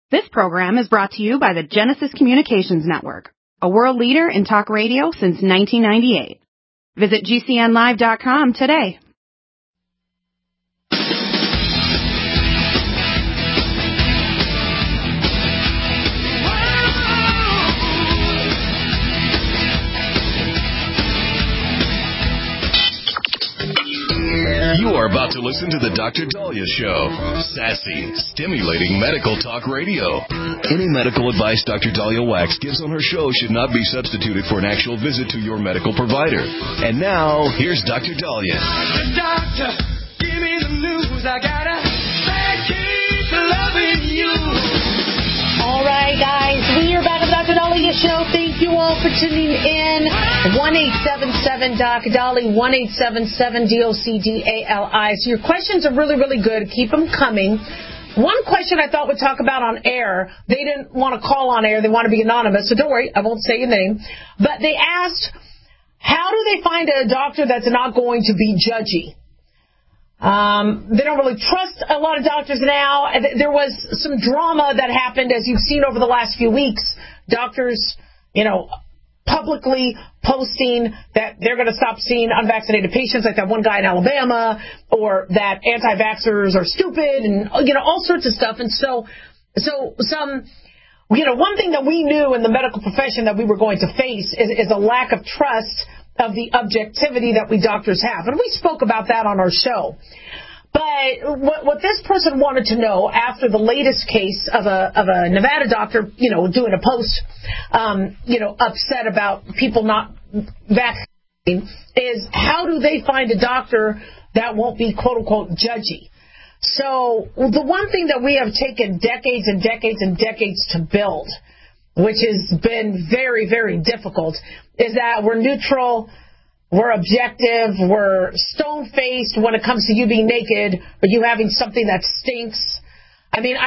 This program is brought to you by the Genesis Communications Network, a world leader in talk radio since 1998. Visit GCNlive.com today. You are about to listen to the Dr. Daliah Show. Sassy, stimulating medical talk radio. Any medical advice Dr. Daliah Wax gives on her show should not be substituted for an actual visit to your medical provider. And now, here's Dr. Daliah. Doctor, give me the news. I gotta keep loving you. All right, guys, we are back on the Dr. Daliah Show. Thank you all for tuning in. 1-877-DOC-DALI, 1-877-DOCDALI. So your questions are really, really good. Keep them coming. One question I thought we'd talk about on air, they didn't want to call on air. They want to be anonymous. So don't worry, I won't say your name. But they asked, how do they find a doctor that's not going to be judgy? They don't really trust a lot of doctors now. There was some drama that happened, as you've seen over the last few weeks. Doctors, publicly posting that they're going to stop seeing unvaccinated patients, like that one guy in Alabama, or that anti-vaxxers are stupid, and all sorts of stuff. And so some, one thing that we knew in the medical profession that we were going to face is a lack of trust of the objectivity that we doctors have. And we spoke about that on our show. But what this person wanted to know after the latest case of a Nevada doctor, doing a post, upset about people not vaccinating, is how do they find a doctor that won't be quote unquote judgy? So the one thing that we have taken decades and decades and decades to build, which has been very, very difficult, is that we're neutral, we're objective, we're stone-faced when it comes to you being naked or you having something that stinks. I mean,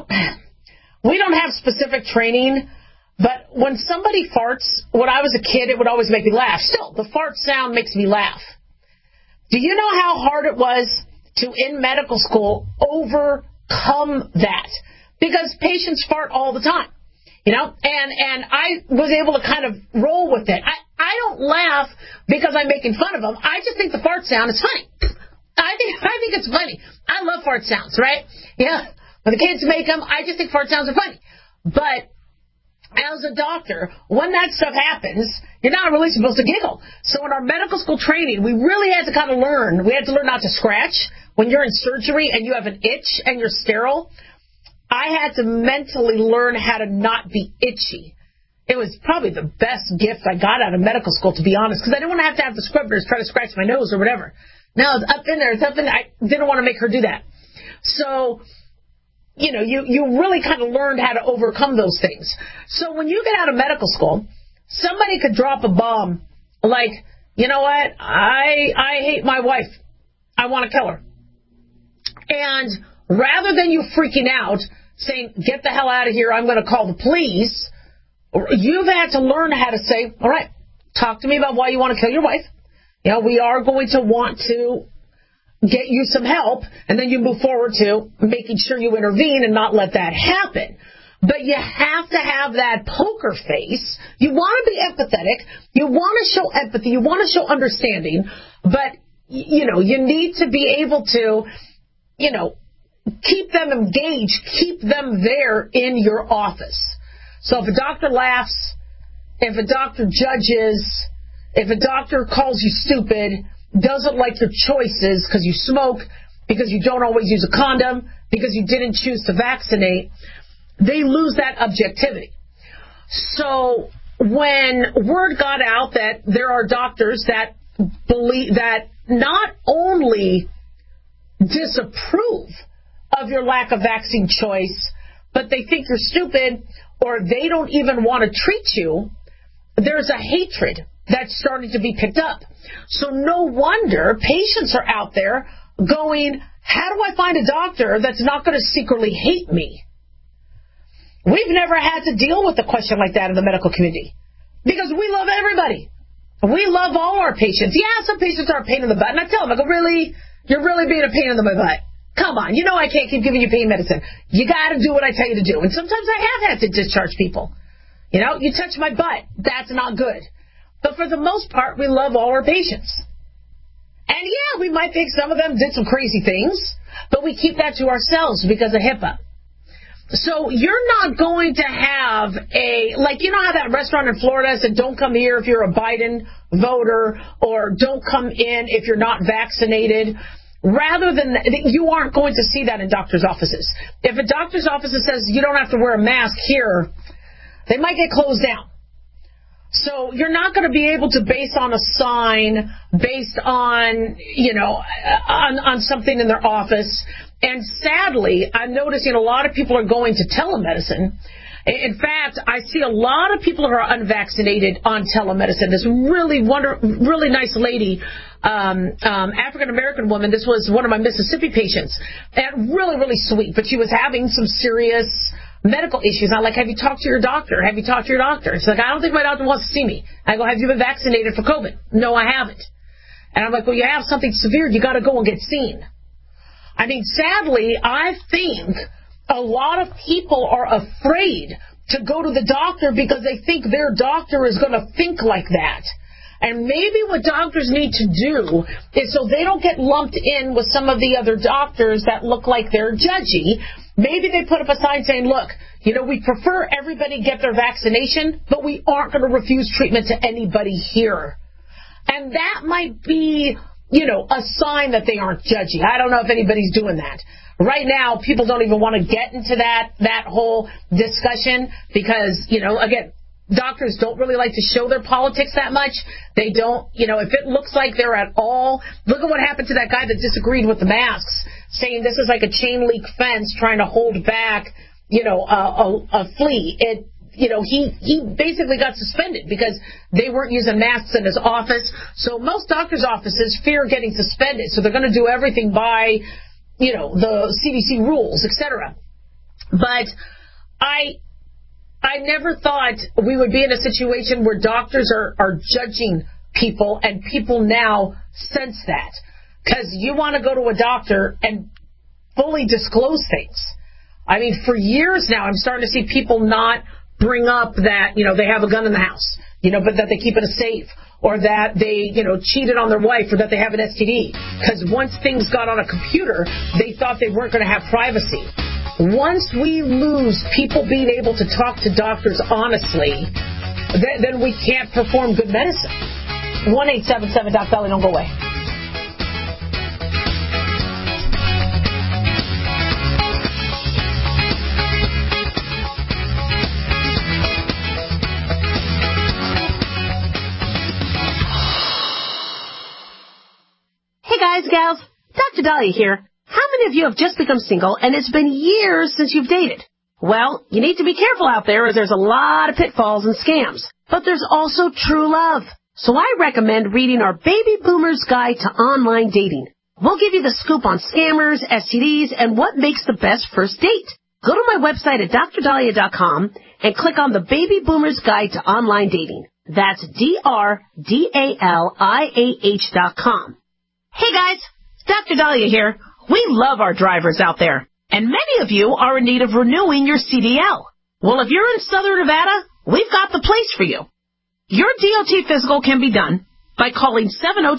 we don't have specific training, but when somebody farts, when I was a kid, it would always make me laugh. Still, the fart sound makes me laugh. Do you know how hard it was to, in medical school, overcome that? Because patients fart all the time. And I was able to kind of roll with it. I don't laugh because I'm making fun of them. I just think the fart sound is funny. I think it's funny. I love fart sounds, right? Yeah. When the kids make them, I just think fart sounds are funny. But as a doctor, when that stuff happens, you're not really supposed to giggle. So in our medical school training, we really had to kind of learn. We had to learn not to scratch. When you're in surgery and you have an itch and you're sterile, I had to mentally learn how to not be itchy. It was probably the best gift I got out of medical school, to be honest, because I didn't want to have the scrubbers try to scratch my nose or whatever. Now it's up in there, I didn't want to make her do that. So, you really kind of learned how to overcome those things. So when you get out of medical school, somebody could drop a bomb like, you know what, I hate my wife. I want to kill her. And rather than you freaking out, saying, get the hell out of here, I'm going to call the police, you've had to learn how to say, all right, talk to me about why you want to kill your wife. We are going to want to get you some help, and then you move forward to making sure you intervene and not let that happen. But you have to have that poker face. You want to be empathetic. You want to show empathy. You want to show understanding. But, you need to be able to, keep them engaged, keep them there in your office. So if a doctor laughs, if a doctor judges, if a doctor calls you stupid, doesn't like your choices because you smoke, because you don't always use a condom, because you didn't choose to vaccinate, they lose that objectivity. So when word got out that there are doctors that believe that not only disapprove of your lack of vaccine choice, but they think you're stupid or they don't even want to treat you, there's a hatred that's starting to be picked up. So no wonder patients are out there going, how do I find a doctor that's not going to secretly hate me? We've never had to deal with a question like that in the medical community because we love everybody. We love all our patients. Yeah, some patients are a pain in the butt. And I tell them, I go, really? You're really being a pain in my butt. Come on, you know I can't keep giving you pain medicine. You got to do what I tell you to do. And sometimes I have had to discharge people. You know, you touch my butt. That's not good. But for the most part, we love all our patients. And yeah, we might think some of them did some crazy things, but we keep that to ourselves because of HIPAA. So you're not going to have you know how that restaurant in Florida said, don't come here if you're a Biden voter, or don't come in if you're not vaccinated. Rather than, you aren't going to see that in doctor's offices. If a doctor's office says you don't have to wear a mask here, they might get closed down. So you're not going to be able to base on a sign based on, on something in their office. And sadly, I'm noticing a lot of people are going to telemedicine. In fact, I see a lot of people who are unvaccinated on telemedicine. This really nice lady, African-American woman, this was one of my Mississippi patients, and really, really sweet, but she was having some serious medical issues. I'm like, have you talked to your doctor? Have you talked to your doctor? She's like, I don't think my doctor wants to see me. I go, have you been vaccinated for COVID? No, I haven't. And I'm like, well, you have something severe. You got to go and get seen. I mean, sadly, I think a lot of people are afraid to go to the doctor because they think their doctor is going to think like that. And maybe what doctors need to do is, so they don't get lumped in with some of the other doctors that look like they're judgy, maybe they put up a sign saying, look, we prefer everybody get their vaccination, but we aren't going to refuse treatment to anybody here. And that might be, a sign that they aren't judgy. I don't know if anybody's doing that. Right now, people don't even want to get into that whole discussion because, again, doctors don't really like to show their politics that much. They don't, if it looks like they're at all, look at what happened to that guy that disagreed with the masks, saying this is like a chain link fence trying to hold back, a flea. He basically got suspended because they weren't using masks in his office. So most doctors' offices fear getting suspended. So they're going to do everything by, the CDC rules, etc. But I never thought we would be in a situation where doctors are judging people, and people now sense that. Because you want to go to a doctor and fully disclose things. I mean, for years now, I'm starting to see people not bring up that, they have a gun in the house, but that they keep it a safe, or that they, cheated on their wife, or that they have an STD. Because once things got on a computer, they thought they weren't going to have privacy. Once we lose people being able to talk to doctors honestly, then we can't perform good medicine. 1-877-Doc-Dolly, don't go away. Hey guys, gals, Dr. Dahlia here. How many of you have just become single and it's been years since you've dated? Well, you need to be careful out there as there's a lot of pitfalls and scams. But there's also true love. So I recommend reading our Baby Boomer's Guide to Online Dating. We'll give you the scoop on scammers, STDs, and what makes the best first date. Go to my website at drdahlia.com and click on the Baby Boomer's Guide to Online Dating. That's DRDALIAH.com. Hey guys, Dr. Dahlia here. We love our drivers out there, and many of you are in need of renewing your CDL. Well, if you're in Southern Nevada, we've got the place for you. Your DOT physical can be done by calling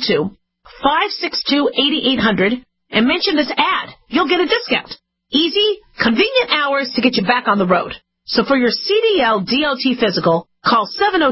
702-562-8800 and mention this ad. You'll get a discount. Easy, convenient hours to get you back on the road. So for your CDL DOT physical, call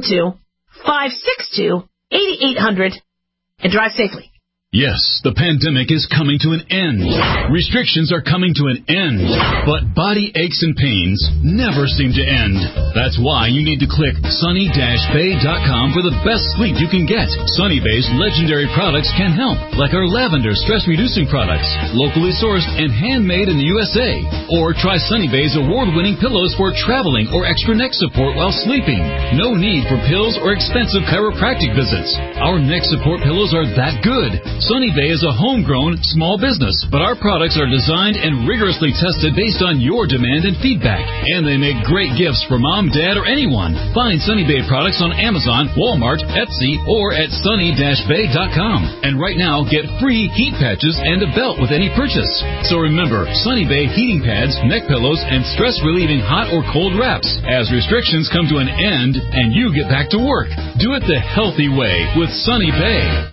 702-562-8800 and drive safely. Yes, the pandemic is coming to an end. Restrictions are coming to an end. But body aches and pains never seem to end. That's why you need to click sunny-bay.com for the best sleep you can get. Sunny Bay's legendary products can help, like our lavender stress-reducing products, locally sourced and handmade in the USA. Or try Sunny Bay's award-winning pillows for traveling or extra neck support while sleeping. No need for pills or expensive chiropractic visits. Our neck support pillows are that good. Sunny Bay is a homegrown small business, but our products are designed and rigorously tested based on your demand and feedback. And they make great gifts for mom, dad, or anyone. Find Sunny Bay products on Amazon, Walmart, Etsy, or at sunny-bay.com. And right now, get free heat patches and a belt with any purchase. So remember, Sunny Bay heating pads, neck pillows, and stress-relieving hot or cold wraps as restrictions come to an end and you get back to work. Do it the healthy way with Sunny Bay.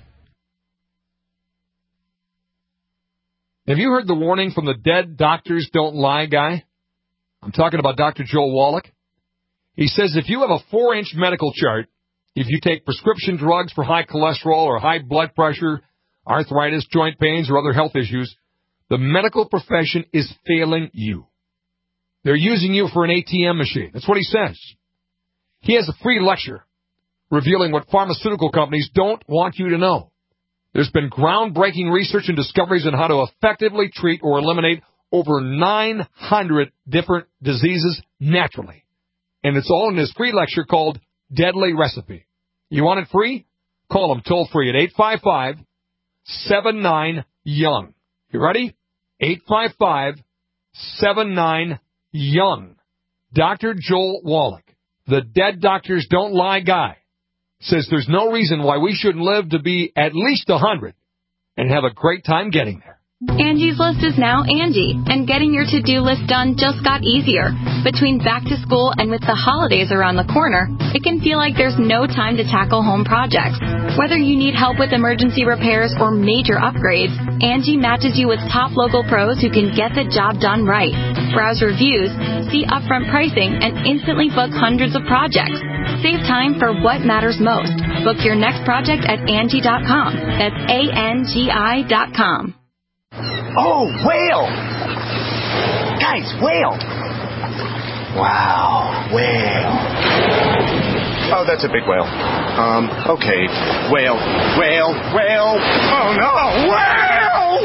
Have you heard the warning from the Dead Doctors Don't Lie guy? I'm talking about Dr. Joel Wallach. He says if you have a 4-inch medical chart, if you take prescription drugs for high cholesterol or high blood pressure, arthritis, joint pains, or other health issues, the medical profession is failing you. They're using you for an ATM machine. That's what he says. He has a free lecture revealing what pharmaceutical companies don't want you to know. There's been groundbreaking research and discoveries on how to effectively treat or eliminate over 900 different diseases naturally. And it's all in his free lecture called Deadly Recipe. You want it free? Call him toll free at 855-79-YOUNG. You ready? 855-79-YOUNG. Dr. Joel Wallach, the Dead Doctors Don't Lie guy, says there's no reason why we shouldn't live to be at least 100 and have a great time getting there. Angie's List is now Angie, and getting your to-do list done just got easier. Between back to school and with the holidays around the corner, it can feel like there's no time to tackle home projects. Whether you need help with emergency repairs or major upgrades, Angie matches you with top local pros who can get the job done right. Browse reviews, see upfront pricing, and instantly book hundreds of projects. Save time for what matters most. Book your next project at Angie.com. That's ANGI.com. Oh, whale! Guys, whale! Wow, whale. Oh, that's a big whale. Okay. Whale. Oh, no, whale!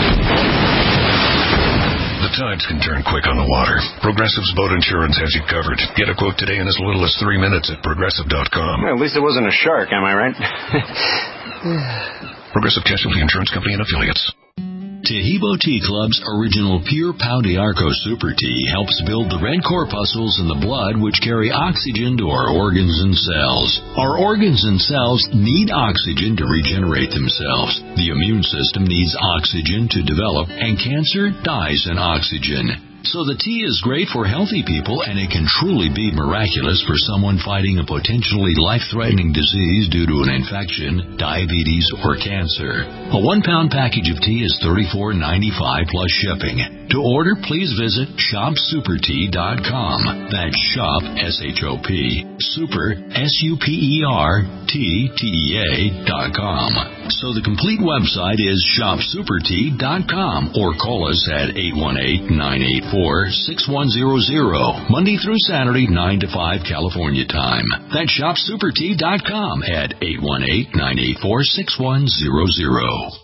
The tides can turn quick on the water. Progressive's boat insurance has you covered. Get a quote today in as little as 3 minutes at Progressive.com. Well, at least it wasn't a shark, am I right? Progressive Casualty Insurance Company and Affiliates. Tehebo Tea Club's original Pure Pau d'Arco Super Tea helps build the red corpuscles in the blood which carry oxygen to our organs and cells. Our organs and cells need oxygen to regenerate themselves. The immune system needs oxygen to develop, and cancer dies in oxygen. So the tea is great for healthy people, and it can truly be miraculous for someone fighting a potentially life-threatening disease due to an infection, diabetes, or cancer. A 1-pound package of tea is $34.95 plus shipping. To order, please visit shopsupertea.com. That's shop, S-H-O-P, super, SUPERTTEA.com. So the complete website is shopsupertea.com, or call us at 818-984-6100, Monday through Saturday, 9 to 5 California time. That's shopsupertea.com at 818-984-6100.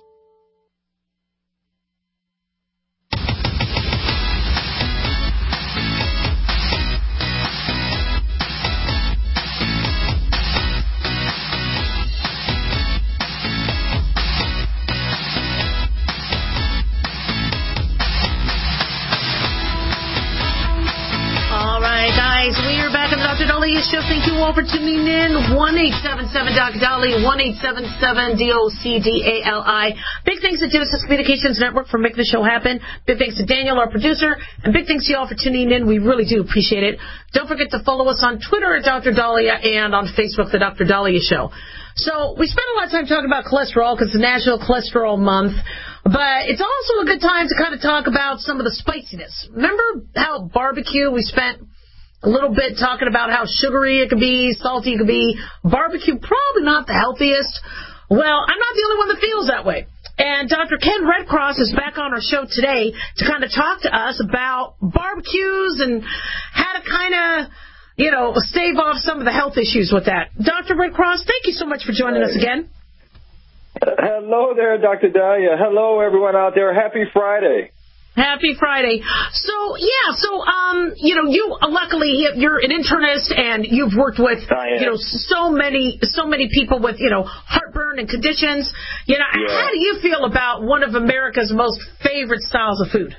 Show. Thank you all for tuning in. 1-877-DOC-DOLLY, 1-877-DOCDALI. Big thanks to Genesis Communications Network for making the show happen. Big thanks to Daniel, our producer, and big thanks to you all for tuning in. We really do appreciate it. Don't forget to follow us on Twitter at Dr. Dahlia and on Facebook, The Dr. Dahlia Show. So we spent a lot of time talking about cholesterol because it's National Cholesterol Month, but it's also a good time to kind of talk about some of the spiciness. Remember how barbecue, we spent a little bit talking about how sugary it could be, salty it could be. Barbecue, probably not the healthiest. Well, I'm not the only one that feels that way. And Dr. Ken Redcross is back on our show today to kind of talk to us about barbecues and how to kind of, stave off some of the health issues with that. Dr. Redcross, thank you so much for joining us again. Hello there, Dr. Dahlia. Hello, everyone out there. Happy Friday. Happy Friday. So you luckily you're an internist and you've worked with so many people with heartburn heartburn and conditions. How do you feel about one of America's most favorite styles of food?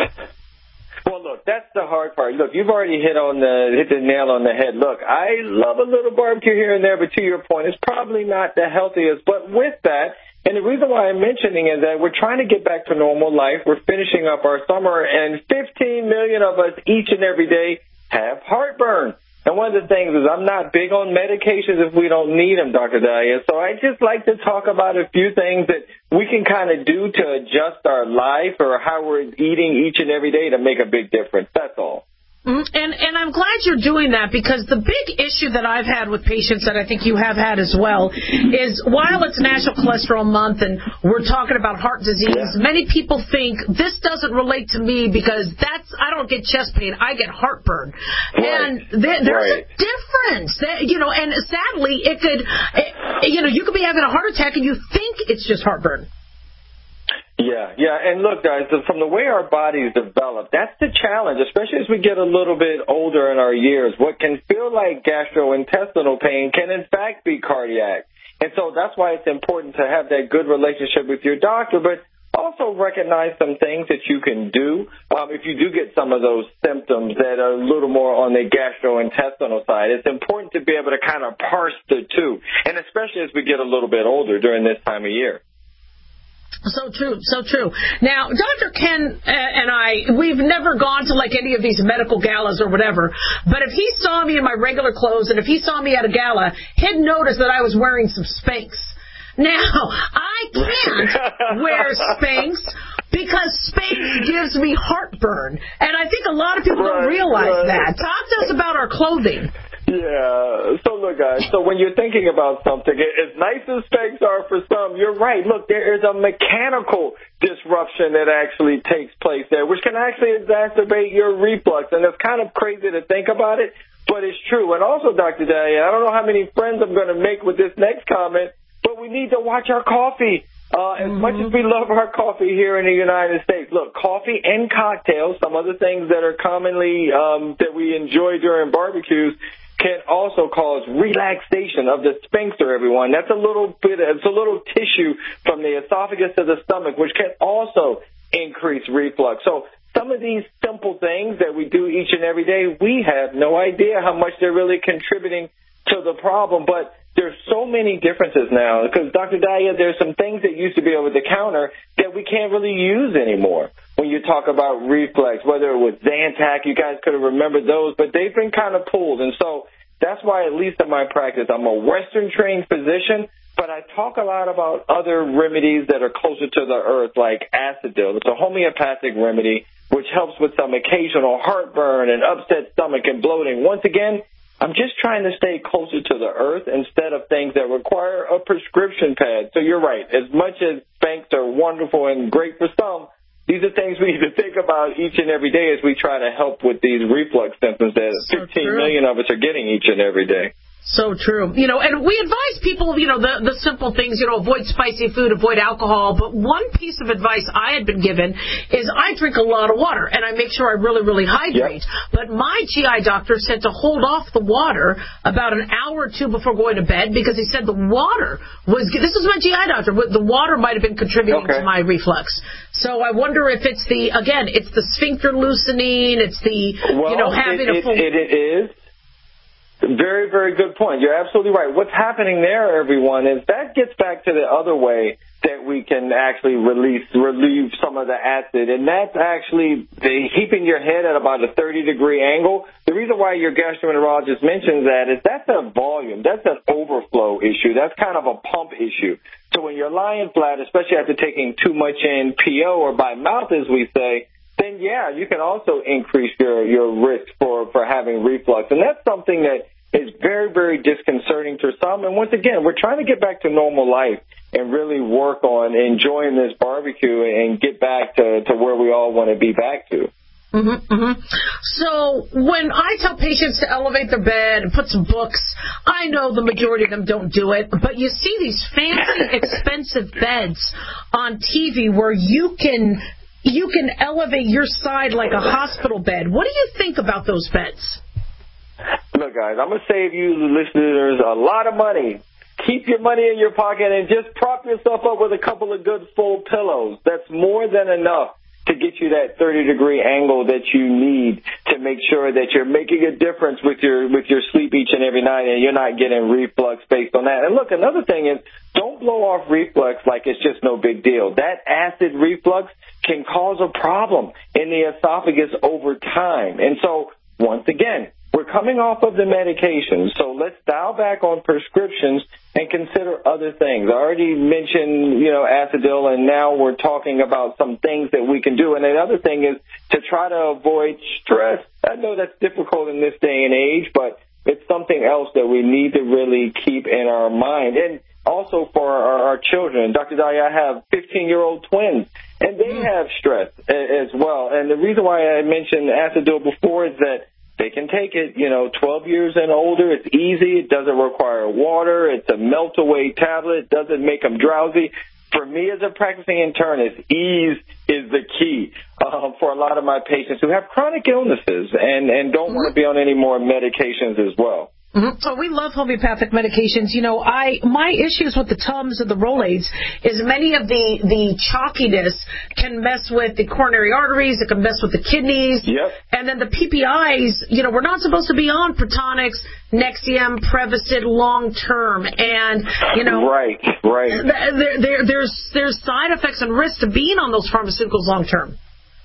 Well, look, that's the hard part. Look, you've already hit the nail on the head. Look, I love a little barbecue here and there, but to your point, it's probably not the healthiest. But with that, and the reason why I'm mentioning is that we're trying to get back to normal life. We're finishing up our summer, and 15 million of us each and every day have heartburn. And one of the things is I'm not big on medications if we don't need them, Dr. Dahlia. So I just like to talk about a few things that we can kind of do to adjust our life or how we're eating each and every day to make a big difference. That's all. And I'm glad you're doing that, because the big issue that I've had with patients, that I think you have had as well, is while it's National Cholesterol Month and we're talking about heart disease, many people think this doesn't relate to me because I don't get chest pain, I get heartburn. And there's a difference, and sadly it could, you could be having a heart attack and you think it's just heartburn. Yeah, and look, guys, from the way our bodies develop, that's the challenge, especially as we get a little bit older in our years. What can feel like gastrointestinal pain can, in fact, be cardiac. And so that's why it's important to have that good relationship with your doctor, but also recognize some things that you can do if you do get some of those symptoms that are a little more on the gastrointestinal side. It's important to be able to kind of parse the two, and especially as we get a little bit older during this time of year. So true. Now, Dr. Ken and I, we've never gone to like any of these medical galas or whatever, but if he saw me in my regular clothes and if he saw me at a gala, he'd notice that I was wearing some Spanx. Now, I can't wear Spanx because Spanx gives me heartburn, and I think a lot of people don't realize that. Talk to us about our clothing. Yeah. So, look, guys, so when you're thinking about something, as nice as Spanx are for some, you're right. Look, there is a mechanical disruption that actually takes place there, which can actually exacerbate your reflux. And it's kind of crazy to think about it, but it's true. And also, Dr. Dahlia, I don't know how many friends I'm going to make with this next comment, but we need to watch our coffee. As much as we love our coffee here in the United States, look, coffee and cocktails, some other things that are commonly that we enjoy during barbecues, can also cause relaxation of the sphincter, everyone. That's it's a little tissue from the esophagus to the stomach, which can also increase reflux. So some of these simple things that we do each and every day, we have no idea how much they're really contributing to the problem, but there's so many differences now, because Dr. Dahlia, there's some things that used to be over the counter that we can't really use anymore. When you talk about reflex, whether it was Zantac, you guys could have remembered those, but they've been kind of pulled. And so that's why, at least in my practice, I'm a Western-trained physician, but I talk a lot about other remedies that are closer to the earth, like Acidil. It's a homeopathic remedy which helps with some occasional heartburn and upset stomach and bloating. Once again, I'm just trying to stay closer to the earth instead of things that require a prescription pad. So you're right. As much as Spanx are wonderful and great for some, these are things we need to think about each and every day as we try to help with these reflux symptoms that 15 million of us are getting each and every day. So true. And we advise people, the simple things, avoid spicy food, avoid alcohol. But one piece of advice I had been given is I drink a lot of water, and I make sure I really, really hydrate. Yep. But my GI doctor said to hold off the water about an hour or two before going to bed, because he said the water this was my GI doctor, the water might have been contributing to my reflux. So I wonder if it's the sphincter loosening, it's the, having a full... It is. Very, very good point. You're absolutely right. What's happening there, everyone, is that gets back to the other way that we can actually relieve some of the acid, and that's actually keeping your head at about a 30-degree angle. The reason why your gastroenterologist mentions that is that's a volume. That's an overflow issue. That's kind of a pump issue. So when you're lying flat, especially after taking too much in PO or by mouth, as we say, then, you can also increase your risk for having reflux. And that's something that is very, very disconcerting to some. And once again, we're trying to get back to normal life and really work on enjoying this barbecue and get back to where we all want to be back to. So when I tell patients to elevate their bed and put some books, I know the majority of them don't do it, but you see these fancy, expensive beds on TV where you can elevate your side like a hospital bed. What do you think about those beds? Look, guys, I'm going to save you listeners a lot of money keep your money in your pocket and just prop yourself up with a couple of good full pillows. That's more than enough to get you that 30-degree angle that you need to make sure that you're making a difference with your sleep each and every night, and you're not getting reflux based on that. And look, another thing is, don't blow off reflux like it's just no big deal. That acid reflux can cause a problem in the esophagus over time. And so, once again, we're coming off of the medications, so let's dial back on prescriptions and consider other things. I already mentioned, Acidil, and now we're talking about some things that we can do. And the other thing is to try to avoid stress. I know that's difficult in this day and age, but it's something else that we need to really keep in our mind. And also for our children. Dr. Dahlia, I have 15-year-old twins, and they have stress as well. And the reason why I mentioned Acidil before is that they can take it, 12 years and older. It's easy. It doesn't require water. It's a melt-away tablet. It doesn't make them drowsy. For me as a practicing internist, ease is the key for a lot of my patients who have chronic illnesses and don't want to be on any more medications as well. Mm-hmm. So we love homeopathic medications. My issues with the Tums and the Rolaids is many of the chalkiness can mess with the coronary arteries. It can mess with the kidneys. Yep. And then the PPIs, we're not supposed to be on Protonix, Nexium, Prevacid long term. And, Right. There's side effects and risks to being on those pharmaceuticals long term.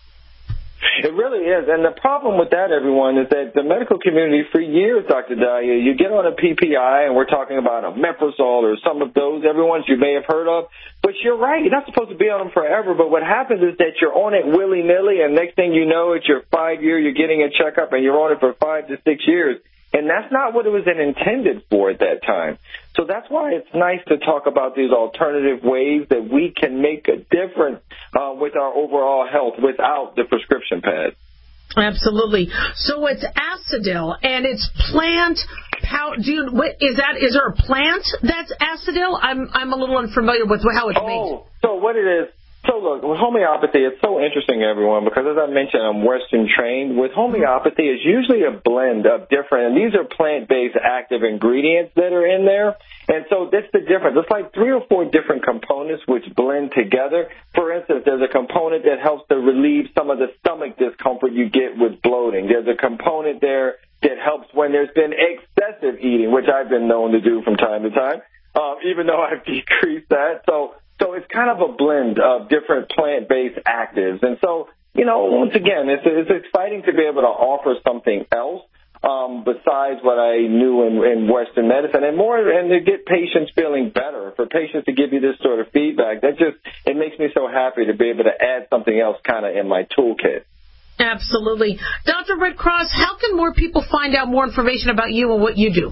It really is. And the problem with that, everyone, is that the medical community for years, Dr. Dahlia, you get on a PPI, and we're talking about a Omeprazole or some of those, everyone's you may have heard of. But you're right. You're not supposed to be on them forever. But what happens is that you're on it willy-nilly, and next thing you know, it's your 5 year, you're getting a checkup, and you're on it for 5 to 6 years. And that's not what it was intended for at that time. So that's why it's nice to talk about these alternative ways that we can make a difference with our overall health without the prescription pad. Absolutely. So it's Acidil, and it's plant powder. Is there a plant that's Acidil? I'm a little unfamiliar with how it's made. So what it is. So look, with homeopathy, it's so interesting, everyone, because as I mentioned, I'm Western trained. With homeopathy, it's usually a blend of different, and these are plant-based active ingredients that are in there. And so that's the difference. It's like 3 or 4 different components which blend together. For instance, there's a component that helps to relieve some of the stomach discomfort you get with bloating. There's a component there that helps when there's been excessive eating, which I've been known to do from time to time, even though I've decreased that. So it's kind of a blend of different plant-based actives. And so, once again, it's exciting to be able to offer something else besides what I knew in Western medicine and to get patients feeling better. For patients to give you this sort of feedback, it makes me so happy to be able to add something else kind of in my toolkit. Absolutely. Dr. Red Cross, how can more people find out more information about you and what you do?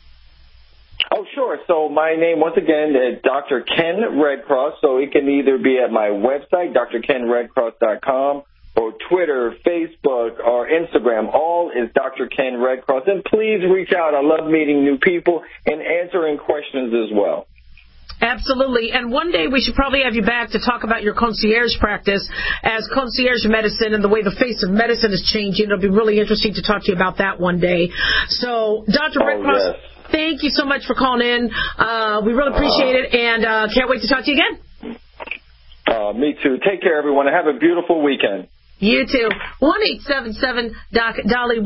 Oh, sure. So my name, once again, is Dr. Ken Redcross. So it can either be at my website, drkenredcross.com, or Twitter, Facebook, or Instagram. All is Dr. Ken Redcross. And please reach out. I love meeting new people and answering questions as well. Absolutely. And one day we should probably have you back to talk about your concierge practice as concierge medicine and the way the face of medicine is changing. It'll be really interesting to talk to you about that one day. So, Dr. Redcross, yes. Thank you so much for calling in. We really appreciate it, and can't wait to talk to you again. Me too. Take care, everyone, and have a beautiful weekend. You too. 1-877-DOC-DALI,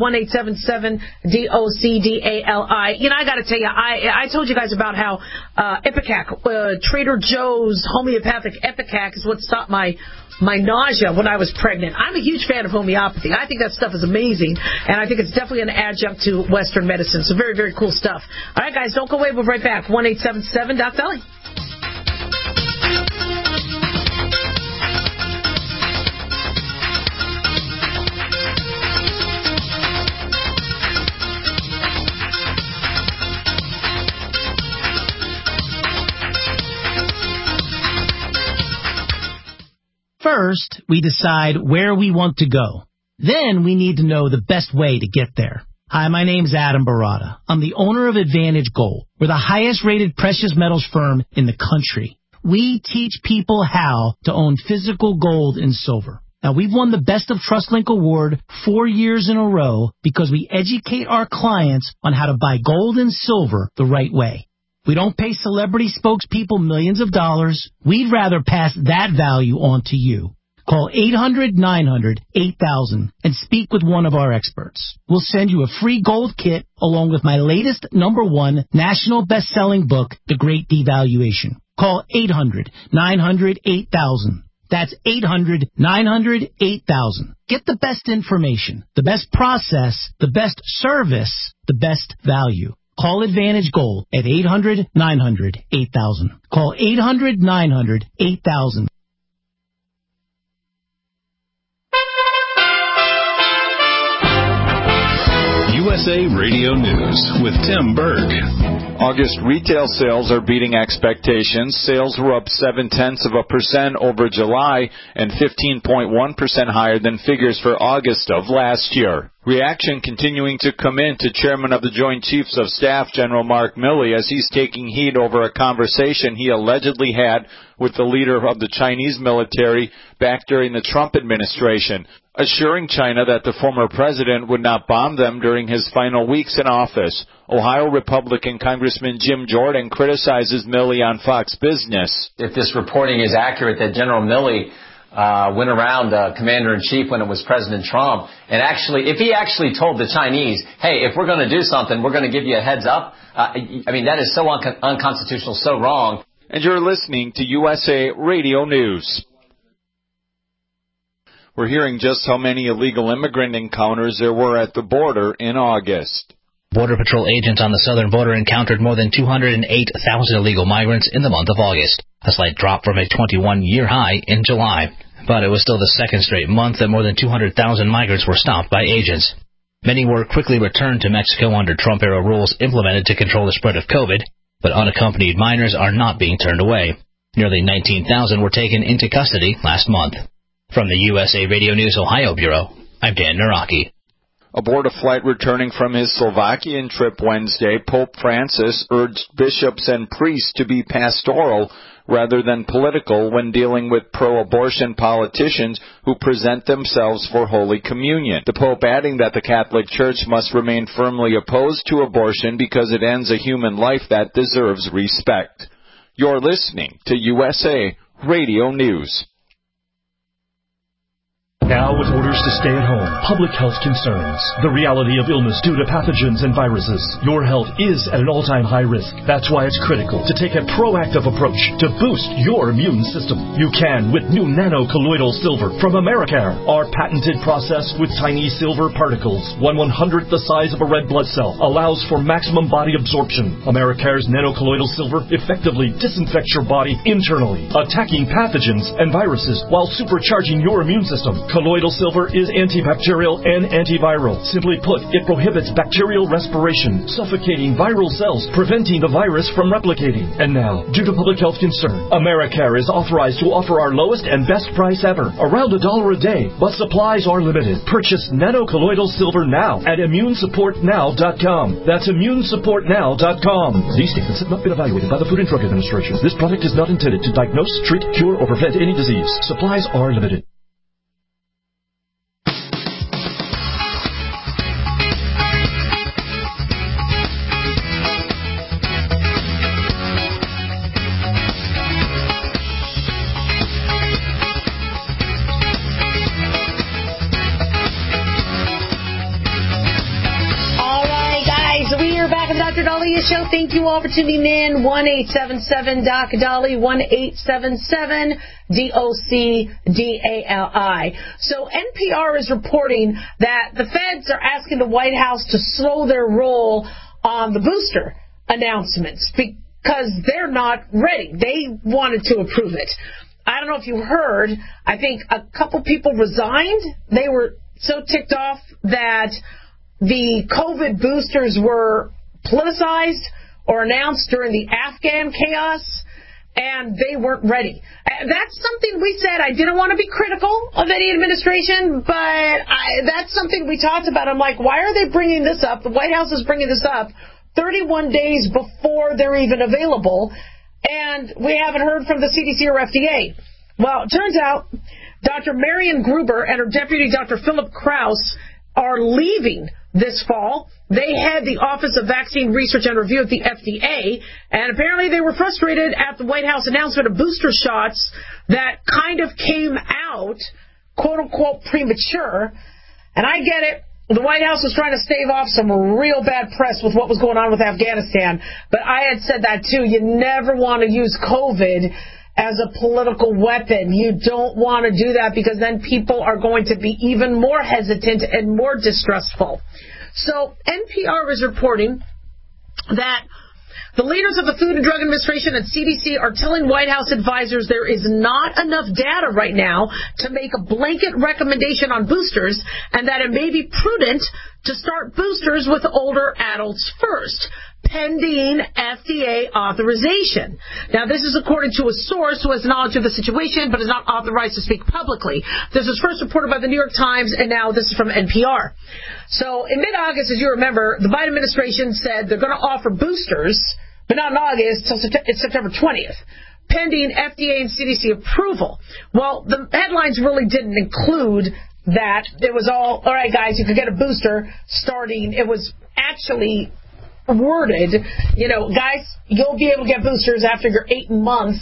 1-877-DOCDALI. I got to tell you, I told you guys about how Ipecac, Trader Joe's homeopathic Ipecac is what stopped my nausea when I was pregnant. I'm a huge fan of homeopathy. I think that stuff is amazing, and I think it's definitely an adjunct to Western medicine. So very, very cool stuff. All right, guys, don't go away. We'll be right back. 1-877-DOC-DALI. First, we decide where we want to go. Then we need to know the best way to get there. Hi, my name's Adam Barada. I'm the owner of Advantage Gold. We're the highest-rated precious metals firm in the country. We teach people how to own physical gold and silver. Now, we've won the Best of TrustLink Award 4 years in a row because we educate our clients on how to buy gold and silver the right way. We don't pay celebrity spokespeople millions of dollars. We'd rather pass that value on to you. Call 800-900-8000 and speak with one of our experts. We'll send you a free gold kit along with my latest #1 national best-selling book, The Great Devaluation. Call 800-900-8000. That's 800-900-8000. Get the best information, the best process, the best service, the best value. Call Advantage Gold at 800-900-8000. Call 800-900-8000. USA Radio News with Tim Berg. August retail sales are beating expectations. Sales were up 0.7% over July and 15.1% higher than figures for August of last year. Reaction continuing to come in to Chairman of the Joint Chiefs of Staff, General Mark Milley, as he's taking heat over a conversation he allegedly had with the leader of the Chinese military back during the Trump administration, assuring China that the former president would not bomb them during his final weeks in office. Ohio Republican Congressman Jim Jordan criticizes Milley on Fox Business. If this reporting is accurate that General Milley went around commander-in-chief when it was President Trump, and if he actually told the Chinese, hey, if we're going to do something, we're going to give you a heads up, that is so unconstitutional, so wrong. And you're listening to USA Radio News. We're hearing just how many illegal immigrant encounters there were at the border in August. Border Patrol agents on the southern border encountered more than 208,000 illegal migrants in the month of August, a slight drop from a 21-year high in July. But it was still the second straight month that more than 200,000 migrants were stopped by agents. Many were quickly returned to Mexico under Trump-era rules implemented to control the spread of COVID, but unaccompanied minors are not being turned away. Nearly 19,000 were taken into custody last month. From the USA Radio News Ohio Bureau, I'm Dan Naraki. Aboard a flight returning from his Slovakian trip Wednesday, Pope Francis urged bishops and priests to be pastoral rather than political when dealing with pro-abortion politicians who present themselves for Holy Communion. The Pope adding that the Catholic Church must remain firmly opposed to abortion because it ends a human life that deserves respect. You're listening to USA Radio News. Now with orders to stay at home, public health concerns, the reality of illness due to pathogens and viruses, your health is at an all-time high risk. That's why it's critical to take a proactive approach to boost your immune system. You can with new nano-colloidal silver from Americare. Our patented process with tiny silver particles, 1/100th the size of a red blood cell, allows for maximum body absorption. Americare's nano-colloidal silver effectively disinfects your body internally, attacking pathogens and viruses while supercharging your immune system. Colloidal silver is antibacterial and antiviral. Simply put, it prohibits bacterial respiration, suffocating viral cells, preventing the virus from replicating. And now, due to public health concern, Americare is authorized to offer our lowest and best price ever, around $1 a day, but supplies are limited. Purchase nano-colloidal silver now at immunesupportnow.com. That's immunesupportnow.com. These statements have not been evaluated by the Food and Drug Administration. This product is not intended to diagnose, treat, cure, or prevent any disease. Supplies are limited. Dr. Daliah Show. Thank you all for tuning in. 1-877-DOC-DALI, 1-877-DOC-DALI. So NPR is reporting that the feds are asking the White House to slow their roll on the booster announcements because they're not ready. They wanted to approve it. I don't know if you heard, I think a couple people resigned. They were so ticked off that the COVID boosters were politicized or announced during the Afghan chaos, and they weren't ready. That's something we said. I didn't want to be critical of any administration, but that's something we talked about. I'm like, why are they bringing this up? The White House is bringing this up 31 days before they're even available, and we haven't heard from the CDC or FDA. Well, it turns out Dr. Marian Gruber and her deputy, Dr. Philip Krause, are leaving this fall. They had the Office of Vaccine Research and Review at the FDA, and apparently they were frustrated at the White House announcement of booster shots that kind of came out, quote-unquote, premature. And I get it. The White House was trying to stave off some real bad press with what was going on with Afghanistan. But I had said that, too. You never want to use COVID as a political weapon. You don't want to do that because then people are going to be even more hesitant and more distrustful. So NPR is reporting that the leaders of the Food and Drug Administration and CDC are telling White House advisors there is not enough data right now to make a blanket recommendation on boosters, and that it may be prudent to start boosters with older adults first, pending FDA authorization. Now, this is according to a source who has knowledge of the situation but is not authorized to speak publicly. This was first reported by the New York Times, and now this is from NPR. So in mid-August, as you remember, the Biden administration said they're going to offer boosters, but not in August, it's September 20th, pending FDA and CDC approval. Well, the headlines really didn't include that. It was all right, guys, you could get a booster starting. It was actually worded, guys, you'll be able to get boosters after your 8-month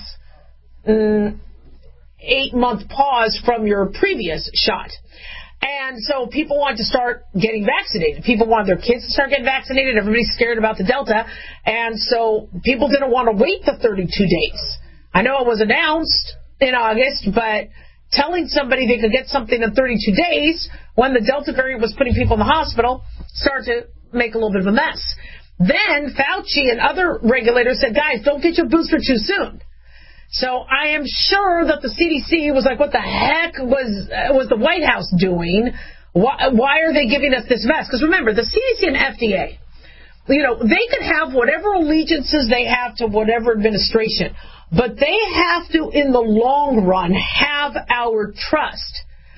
pause from your previous shot. And so people want to start getting vaccinated. People want their kids to start getting vaccinated. Everybody's scared about the Delta. And so people didn't want to wait the 32 days. I know it was announced in August, but telling somebody they could get something in 32 days when the Delta variant was putting people in the hospital started to make a little bit of a mess. Then Fauci and other regulators said, guys, don't get your booster too soon. So I am sure that the CDC was like, what the heck was the White House doing? Why are they giving us this mess? Because remember, the CDC and FDA, they could have whatever allegiances they have to whatever administration, but they have to, in the long run, have our trust.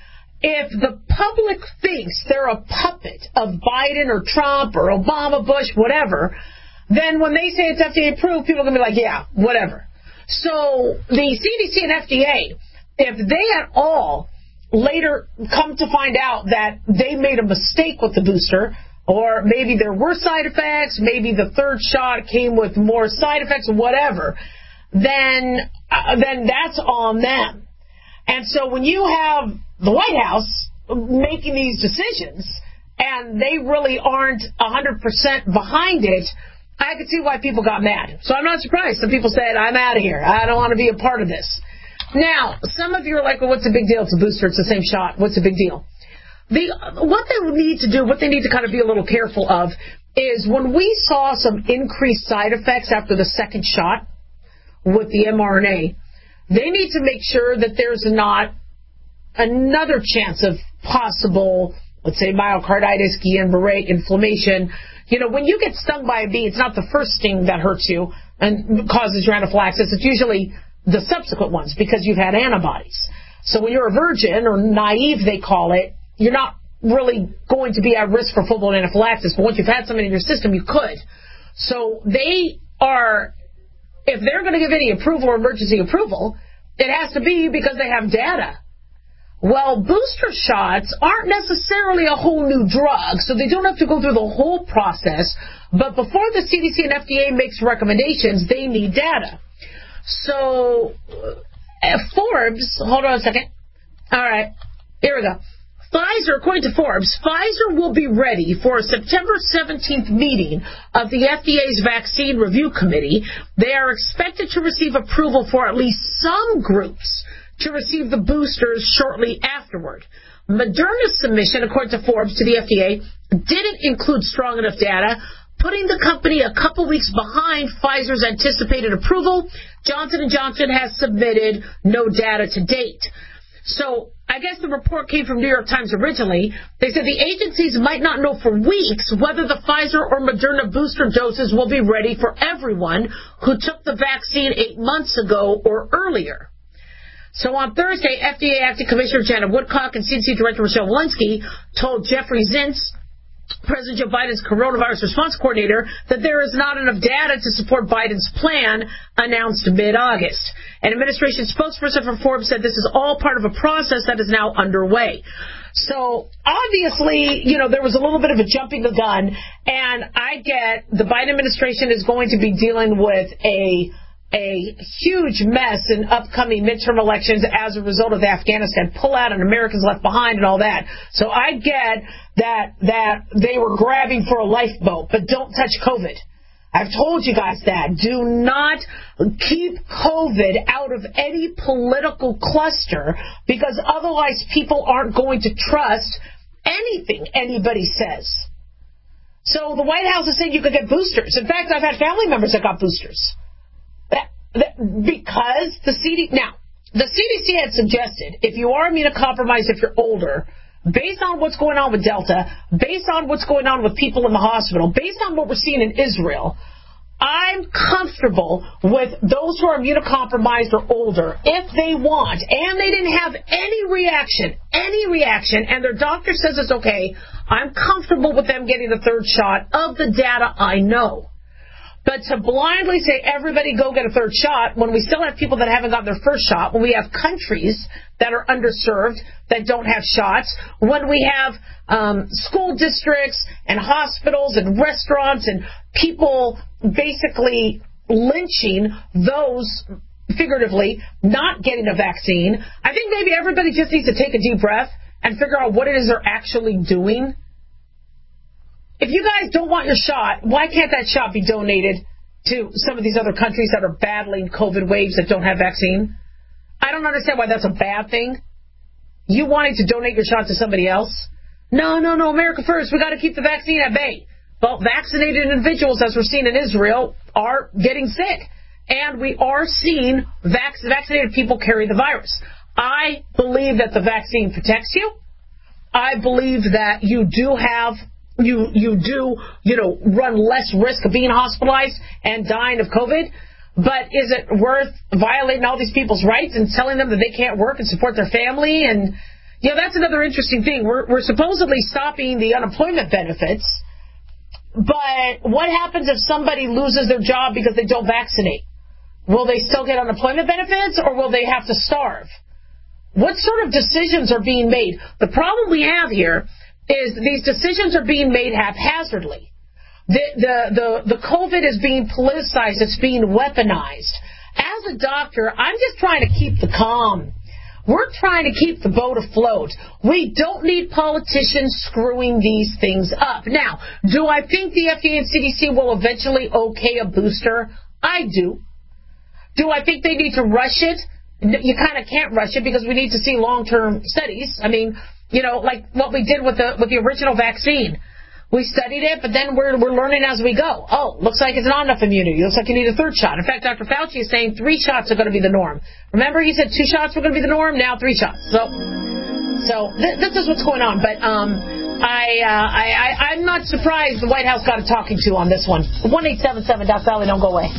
If the public thinks they're a puppet of Biden or Trump or Obama, Bush, whatever, then when they say it's FDA approved, people are going to be like, yeah, whatever. So the CDC and FDA, if they at all later come to find out that they made a mistake with the booster, or maybe there were side effects, maybe the third shot came with more side effects, whatever, then that's on them. And so when you have the White House making these decisions and they really aren't 100% behind it, I could see why people got mad. So I'm not surprised. Some people said, I'm out of here. I don't want to be a part of this. Now, some of you are like, well, what's the big deal? It's a booster. It's the same shot. What's the big deal? What they need to do, what they need to kind of be a little careful of, is when we saw some increased side effects after the second shot with the mRNA, they need to make sure that there's not another chance of possible, let's say, myocarditis, Guillain-Barré, inflammation. When you get stung by a bee, it's not the first sting that hurts you and causes your anaphylaxis. It's usually the subsequent ones because you've had antibodies. So when you're a virgin, or naive they call it, you're not really going to be at risk for full-blown anaphylaxis. But once you've had something in your system, you could. So they are, if they're going to give any approval or emergency approval, it has to be because they have data. Well, booster shots aren't necessarily a whole new drug, so they don't have to go through the whole process. But before the CDC and FDA makes recommendations, they need data. So Forbes, hold on a second. All right, here we go. Pfizer, according to Forbes, Pfizer will be ready for a September 17th meeting of the FDA's Vaccine Review Committee. They are expected to receive approval for at least some groups to receive the boosters shortly afterward. Moderna's submission, according to Forbes, to the FDA didn't include strong enough data, putting the company a couple weeks behind Pfizer's anticipated approval. Johnson & Johnson has submitted no data to date. So I guess the report came from New York Times originally. They said the agencies might not know for weeks whether the Pfizer or Moderna booster doses will be ready for everyone who took the vaccine 8 months ago or earlier. So on Thursday, FDA Acting Commissioner Janet Woodcock and CDC Director Rochelle Walensky told Jeffrey Zients President Joe Biden's coronavirus response coordinator, that there is not enough data to support Biden's plan announced mid-August. An administration spokesperson for Forbes said this is all part of a process that is now underway. So, obviously, there was a little bit of a jumping the gun, and I get the Biden administration is going to be dealing with a huge mess in upcoming midterm elections as a result of the Afghanistan pullout and Americans left behind and all that. So I get that they were grabbing for a lifeboat, but don't touch COVID. I've told you guys that. Do not keep COVID out of any political cluster, because otherwise people aren't going to trust anything anybody says. So the White House is saying you could get boosters. In fact, I've had family members that got boosters. Because the CDC had suggested if you are immunocompromised, if you're older, based on what's going on with Delta, based on what's going on with people in the hospital, based on what we're seeing in Israel, I'm comfortable with those who are immunocompromised or older, if they want, and they didn't have any reaction, and their doctor says it's okay, I'm comfortable with them getting the third shot of the data I know. But to blindly say everybody go get a third shot when we still have people that haven't gotten their first shot, when we have countries that are underserved that don't have shots, when we have school districts and hospitals and restaurants and people basically lynching those, figuratively, not getting a vaccine, I think maybe everybody just needs to take a deep breath and figure out what it is they're actually doing. If you guys don't want your shot, why can't that shot be donated to some of these other countries that are battling COVID waves that don't have vaccine? I don't understand why that's a bad thing. You wanting to donate your shot to somebody else? No, America first. We got to keep the vaccine at bay. Well, vaccinated individuals, as we're seeing in Israel, are getting sick. And we are seeing vaccinated people carry the virus. I believe that the vaccine protects you. I believe that you do run less risk of being hospitalized and dying of COVID. But is it worth violating all these people's rights and telling them that they can't work and support their family? And, that's another interesting thing. We're supposedly stopping the unemployment benefits. But what happens if somebody loses their job because they don't vaccinate? Will they still get unemployment benefits, or will they have to starve? What sort of decisions are being made? The problem we have here is these decisions are being made haphazardly. The COVID is being politicized. It's being weaponized. As a doctor, I'm just trying to keep the calm. We're trying to keep the boat afloat. We don't need politicians screwing these things up. Now, do I think the FDA and CDC will eventually okay a booster? I do. Do I think they need to rush it? You kind of can't rush it because we need to see long-term studies. I mean, like what we did with the original vaccine. We studied it, but then we're learning as we go. Oh, looks like it's not enough immunity. Looks like you need a third shot. In fact, Dr. Fauci is saying 3 shots are going to be the norm. Remember, he said 2 shots were going to be the norm. Now 3 shots. So this is what's going on. But I'm not surprised the White House got a talking to on this one. 1-877 Doc Valley, don't go away.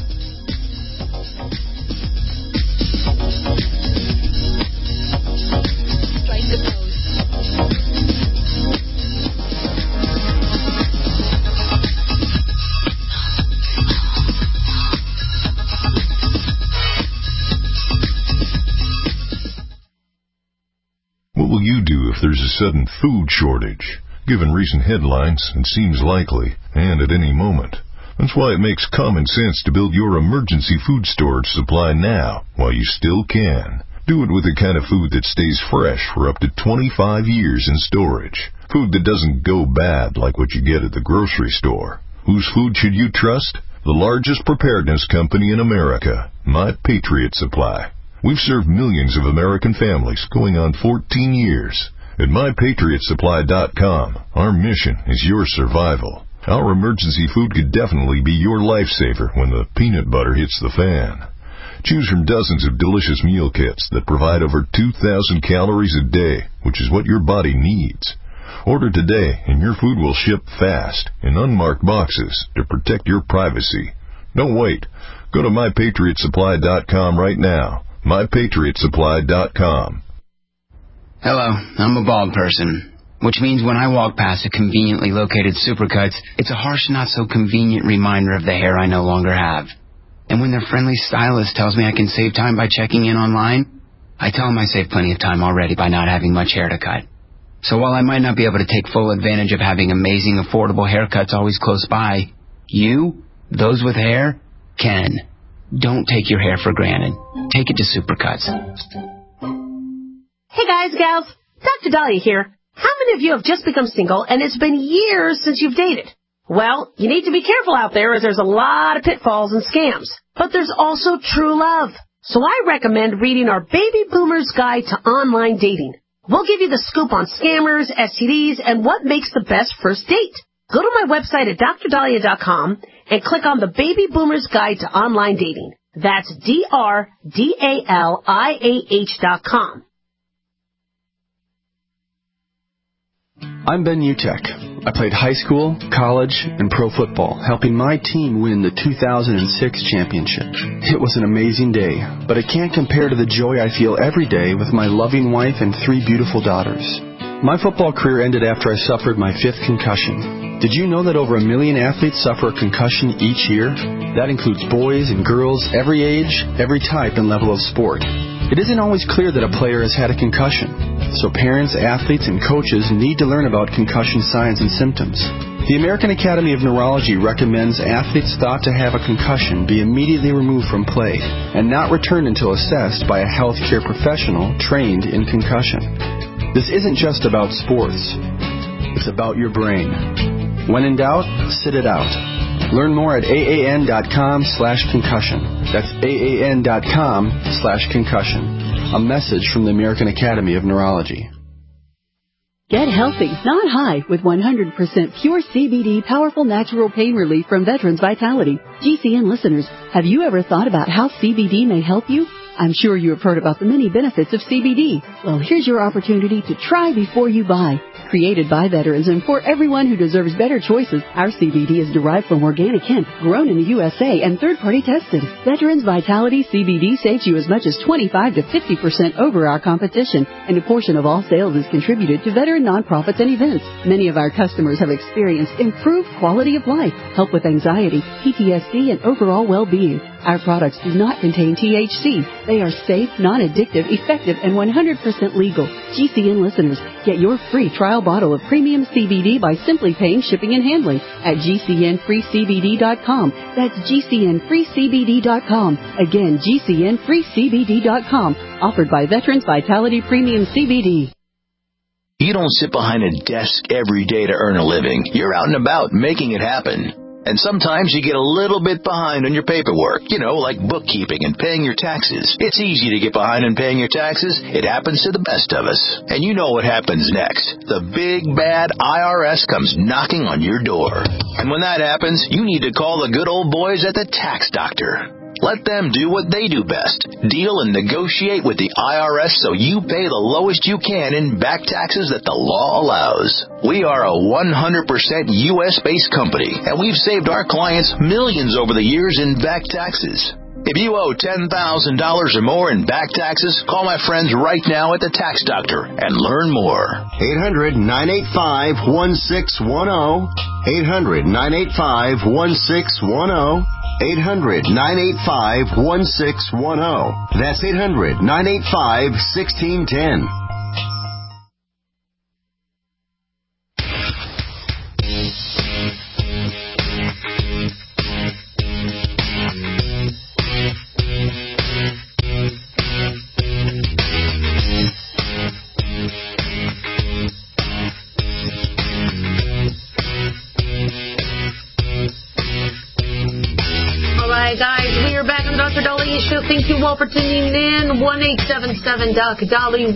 What will you do if there's a sudden food shortage? Given recent headlines, it seems likely, and at any moment. That's why it makes common sense to build your emergency food storage supply now, while you still can. Do it with the kind of food that stays fresh for up to 25 years in storage. Food that doesn't go bad like what you get at the grocery store. Whose food should you trust? The largest preparedness company in America, My Patriot Supply. We've served millions of American families going on 14 years. At MyPatriotSupply.com, our mission is your survival. Our emergency food could definitely be your lifesaver when the peanut butter hits the fan. Choose from dozens of delicious meal kits that provide over 2,000 calories a day, which is what your body needs. Order today and your food will ship fast in unmarked boxes to protect your privacy. Don't wait. Go to MyPatriotSupply.com right now. MyPatriotSupply.com. Hello, I'm a bald person. which means when I walk past a conveniently located Supercuts, it's a harsh, not-so-convenient reminder of the hair I no longer have. And when their friendly stylist tells me I can save time by checking in online, I tell them I save plenty of time already by not having much hair to cut. So while I might not be able to take full advantage of having amazing, affordable haircuts always close by, you, those with hair, can. Don't take your hair for granted. Take it to Supercuts. Hey guys, gals, Dr. Dahlia here. How many of you have just become single and it's been years since you've dated? Well, you need to be careful out there as there's a lot of pitfalls and scams. But there's also true love. So I recommend reading our Baby Boomer's Guide to Online Dating. We'll give you the scoop on scammers, STDs, and what makes the best first date. Go to my website at drdahlia.com and click on the Baby Boomer's Guide to Online Dating. That's DRDALIAH.com. I'm Ben Utek. I played high school, college, and pro football, helping my team win the 2006 championship. It was an amazing day, but it can't compare to the joy I feel every day with my loving wife and 3 beautiful daughters. My football career ended after I suffered my 5th concussion. Did you know that over 1 million athletes suffer a concussion each year? That includes boys and girls, every age, every type and level of sport. It isn't always clear that a player has had a concussion, so parents, athletes, and coaches need to learn about concussion signs and symptoms. The American Academy of Neurology recommends athletes thought to have a concussion be immediately removed from play and not returned until assessed by a healthcare professional trained in concussion. This isn't just about sports. It's about your brain. When in doubt, sit it out. Learn more at AAN.com/concussion. That's AAN.com/concussion. A message from the American Academy of Neurology. Get healthy, not high, with 100% pure CBD powerful natural pain relief from Veterans Vitality. GCN listeners, have you ever thought about how CBD may help you? I'm sure you have heard about the many benefits of CBD. Well, here's your opportunity to try before you buy. Created by veterans and for everyone who deserves better choices, our CBD is derived from organic hemp, grown in the USA, and third-party tested. Veterans Vitality CBD saves you as much as 25 to 50% over our competition, and a portion of all sales is contributed to veteran nonprofits and events. Many of our customers have experienced improved quality of life, help with anxiety, PTSD, and overall well-being. Our products do not contain THC. They are safe, non-addictive, effective, and 100% legal. GCN listeners, get your free trial bottle of premium CBD by simply paying shipping and handling at GCNFreeCBD.com. That's GCNFreeCBD.com. Again, GCNFreeCBD.com. Offered by Veterans Vitality Premium CBD. You don't sit behind a desk every day to earn a living. You're out and about making it happen. And sometimes you get a little bit behind on your paperwork, like bookkeeping and paying your taxes. It's easy to get behind on paying your taxes. It happens to the best of us. And you know what happens next. The big, bad IRS comes knocking on your door. And when that happens, you need to call the good old boys at the Tax Doctor. Let them do what they do best. Deal and negotiate with the IRS so you pay the lowest you can in back taxes that the law allows. We are a 100% U.S.-based company, and we've saved our clients millions over the years in back taxes. If you owe $10,000 or more in back taxes, call my friends right now at the Tax Doctor and learn more. 800-985-1610. 800-985-1610. 800-985-1610. That's 800-985-1610. Thank you all for tuning in. 1-877-DOC-DOLLY,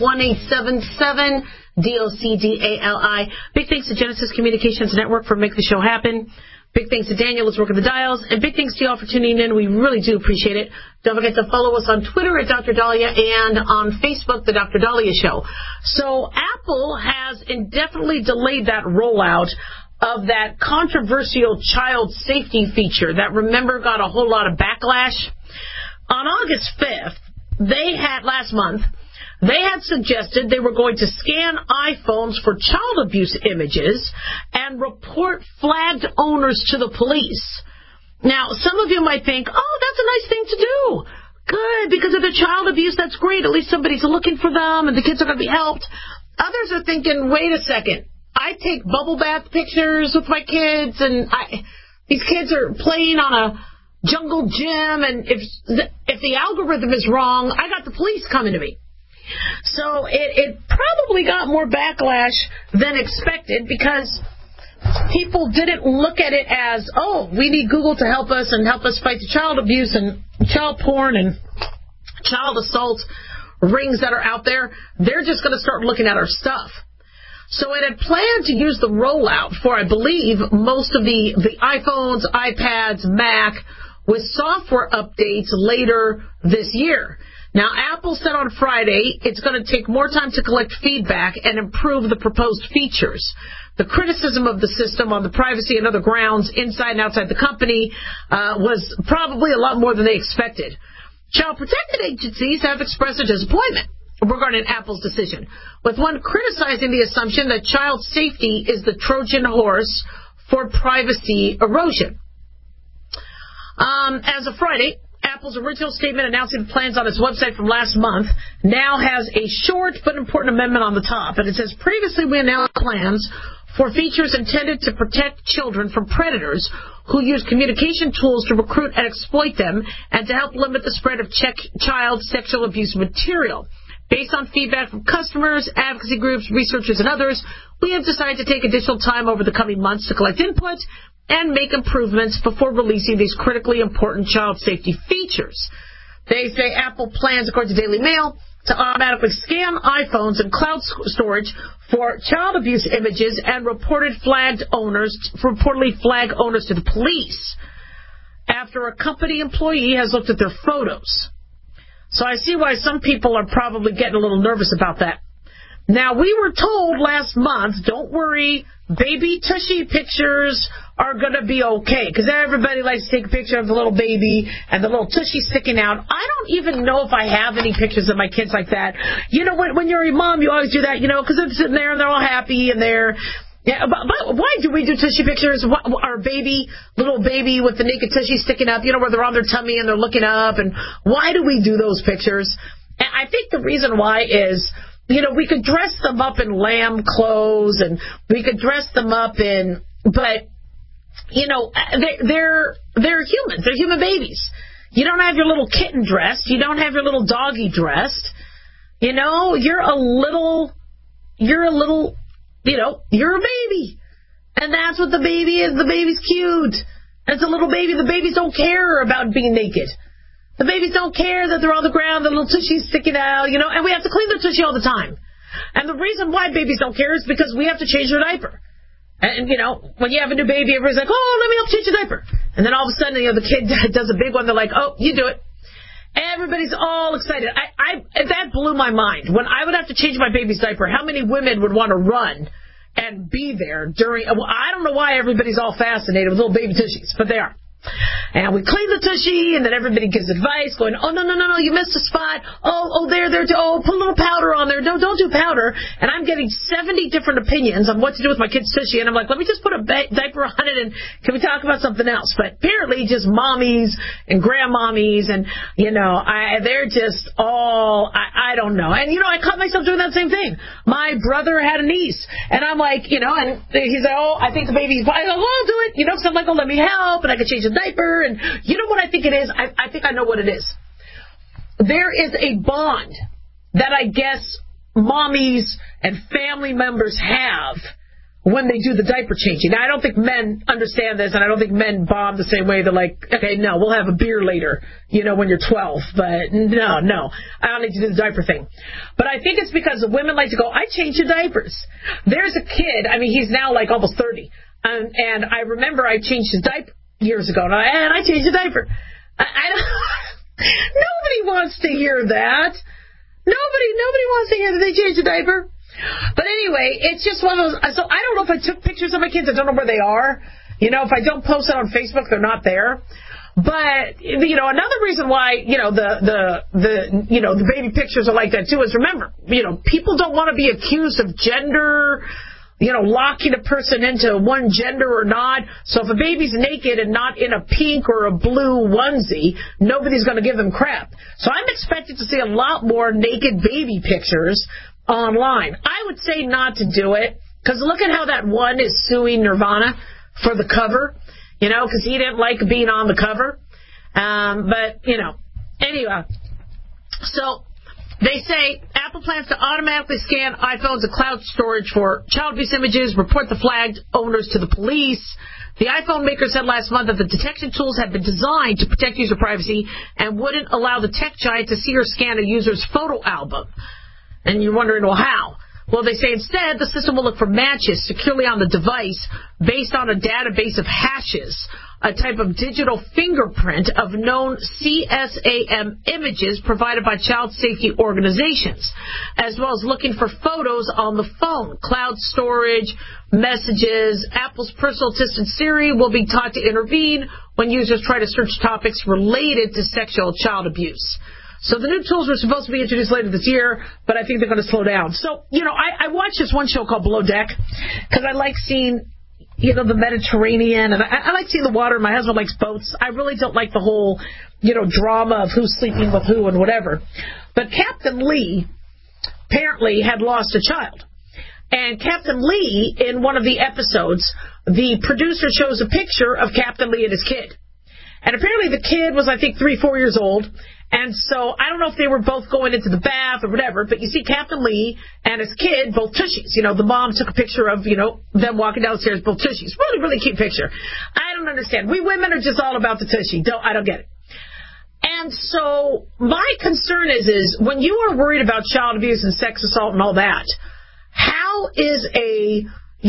1-877-DOCDALI. Big thanks to Genesis Communications Network for making the show happen. Big thanks to Daniel who's working the dials. And big thanks to you all for tuning in. We really do appreciate it. Don't forget to follow us on Twitter at Dr. Dahlia and on Facebook, The Dr. Dahlia Show. So Apple has indefinitely delayed that rollout of that controversial child safety feature that, remember, got a whole lot of backlash. On August 5th, last month, They had suggested they were going to scan iPhones for child abuse images and report flagged owners to the police. Now, some of you might think, oh, that's a nice thing to do. Good, because if they're child abuse, that's great. At least somebody's looking for them and the kids are going to be helped. Others are thinking, wait a second. I take bubble bath pictures with my kids, and these kids are playing on a jungle gym, and if the algorithm is wrong, I got the police coming to me. So it probably got more backlash than expected because people didn't look at it as, oh, we need Google to help us and help us fight the child abuse and child porn and child assault rings that are out there. They're just going to start looking at our stuff. So it had planned to use the rollout for, I believe, most of the iPhones, iPads, Mac, with software updates later this year. Now, Apple said on Friday it's going to take more time to collect feedback and improve the proposed features. The criticism of the system on the privacy and other grounds inside and outside the company was probably a lot more than they expected. Child protective agencies have expressed a disappointment regarding Apple's decision, with one criticizing the assumption that child safety is the Trojan horse for privacy erosion. As of Friday, Apple's original statement announcing plans on its website from last month now has a short but important amendment on the top. And it says, previously we announced plans for features intended to protect children from predators who use communication tools to recruit and exploit them and to help limit the spread of child sexual abuse material. Based on feedback from customers, advocacy groups, researchers, and others, we have decided to take additional time over the coming months to collect input and make improvements before releasing these critically important child safety features. They say Apple plans, according to Daily Mail, to automatically scan iPhones and cloud storage for child abuse images and reportedly flag owners to the police after a company employee has looked at their photos. So I see why some people are probably getting a little nervous about that. Now, we were told last month, don't worry, baby tushy pictures are going to be okay, because everybody likes to take a picture of the little baby and the little tushy sticking out. I don't even know if I have any pictures of my kids like that. You know, when you're a mom, you always do that, you know, because they're sitting there and they're all happy and they're... Yeah, but why do we do tushy pictures? Our little baby with the naked tushy sticking up, you know, where they're on their tummy and they're looking up, and why do we do those pictures? And I think the reason why is, you know, we could dress them up in lamb clothes and we could dress them up in, but, you know, they're humans. They're human babies. You don't have your little kitten dressed. You don't have your little doggy dressed. You know, you're a little, you know, you're a baby. And that's what the baby is. The baby's cute. It's a little baby. The babies don't care about being naked. The babies don't care that they're on the ground, the little tushy's sticking out, you know, and we have to clean their tushy all the time. And the reason why babies don't care is because we have to change their diaper. And, you know, when you have a new baby, everybody's like, oh, let me help change your diaper. And then all of a sudden, you know, the kid does a big one. They're like, oh, you do it. Everybody's all excited. That blew my mind. When I would have to change my baby's diaper, how many women would want to run and be there during... Well, I don't know why everybody's all fascinated with little baby tushies, but they are. And we clean the tushy, and then everybody gives advice, going, oh, no, you missed a spot. Oh, there, oh, put a little powder on there. No, don't do powder. And I'm getting 70 different opinions on what to do with my kid's tushy, and I'm like, let me just put a diaper on it, and can we talk about something else? But apparently just mommies and grandmommies, and, you know, they're just all, I don't know. And, you know, I caught myself doing that same thing. My brother had a niece, and I'm like, you know, and he's like, oh, I think the baby's, I'll do it, you know, because I'm like, oh, let me help, and I can change the diaper, and you know what I think it is? I think I know what it is. There is a bond that I guess mommies and family members have when they do the diaper changing. Now, I don't think men understand this, and I don't think men bond the same way. They're like, okay, no, we'll have a beer later, you know, when you're 12. But no, I don't need to do the diaper thing. But I think it's because women like to go, I change your diapers. There's a kid, I mean, he's now like almost 30, and I remember I changed his diaper years ago, and I changed the diaper. Nobody wants to hear that. Nobody wants to hear that they changed the diaper. But anyway, it's just one of those. So I don't know if I took pictures of my kids. I don't know where they are. You know, if I don't post it on Facebook, they're not there. But, another reason why, the baby pictures are like that too is, remember, people don't want to be accused of gender, locking a person into one gender or not. So if a baby's naked and not in a pink or a blue onesie, nobody's going to give them crap. So I'm expecting to see a lot more naked baby pictures online. I would say not to do it, because look at how that one is suing Nirvana for the cover, because he didn't like being on the cover. Anyway. So they say Apple plans to automatically scan iPhones and cloud storage for child abuse images, report the flagged owners to the police. The iPhone maker said last month that the detection tools had been designed to protect user privacy and wouldn't allow the tech giant to see or scan a user's photo album. And you're wondering, well, how? Well, they say instead the system will look for matches securely on the device based on a database of hashes, a type of digital fingerprint of known CSAM images provided by child safety organizations, as well as looking for photos on the phone, cloud storage, messages. Apple's personal assistant Siri will be taught to intervene when users try to search topics related to sexual child abuse. So the new tools were supposed to be introduced later this year, but I think they're going to slow down. So, I watched this one show called Below Deck because I like seeing, the Mediterranean, and I like seeing the water. My husband likes boats. I really don't like the whole, drama of who's sleeping with who and whatever. But Captain Lee apparently had lost a child. And Captain Lee, in one of the episodes, the producer shows a picture of Captain Lee and his kid. And apparently the kid was, I think, 3-4 years old. And so I don't know if they were both going into the bath or whatever, but you see Captain Lee and his kid, both tushies. The mom took a picture of, them walking downstairs, both tushies. Really, really cute picture. I don't understand. We women are just all about the tushy. I don't get it. And so my concern is when you are worried about child abuse and sex assault and all that, how is a,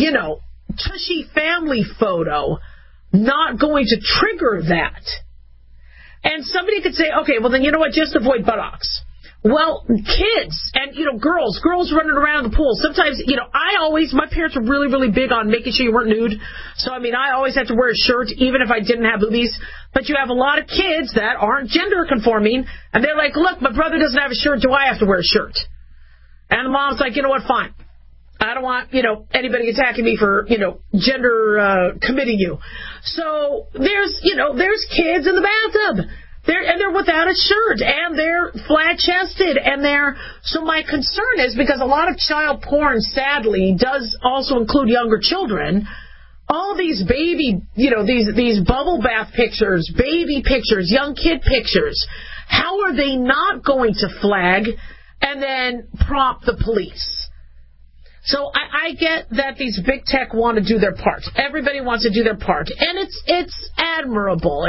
tushy family photo not going to trigger that? And somebody could say, okay, well then you know what, just avoid buttocks. Well, kids and, girls running around the pool. Sometimes, my parents were really, really big on making sure you weren't nude. So, I always had to wear a shirt even if I didn't have boobies. But you have a lot of kids that aren't gender conforming, and they're like, look, my brother doesn't have a shirt, do I have to wear a shirt? And the mom's like, you know what, fine. I don't want, anybody attacking me for, gender committing you. So there's kids in the bathtub. They're without a shirt, and they're flat-chested, and so my concern is, because a lot of child porn, sadly, does also include younger children, all these baby, these bubble bath pictures, baby pictures, young kid pictures, how are they not going to flag and then prompt the police? So I get that these big tech want to do their part. Everybody wants to do their part, and it's admirable.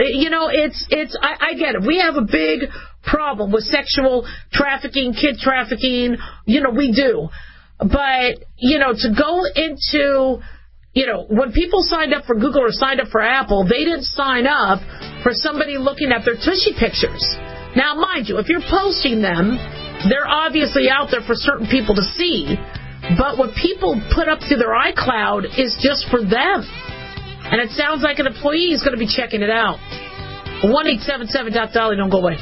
I get it. We have a big problem with sexual trafficking, kid trafficking. We do, but to go into, when people signed up for Google or signed up for Apple, they didn't sign up for somebody looking at their tushy pictures. Now, mind you, if you're posting them, they're obviously out there for certain people to see. But what people put up through their iCloud is just for them. And it sounds like an employee is going to be checking it out. 1-877-DOC-DOLLY, don't go away.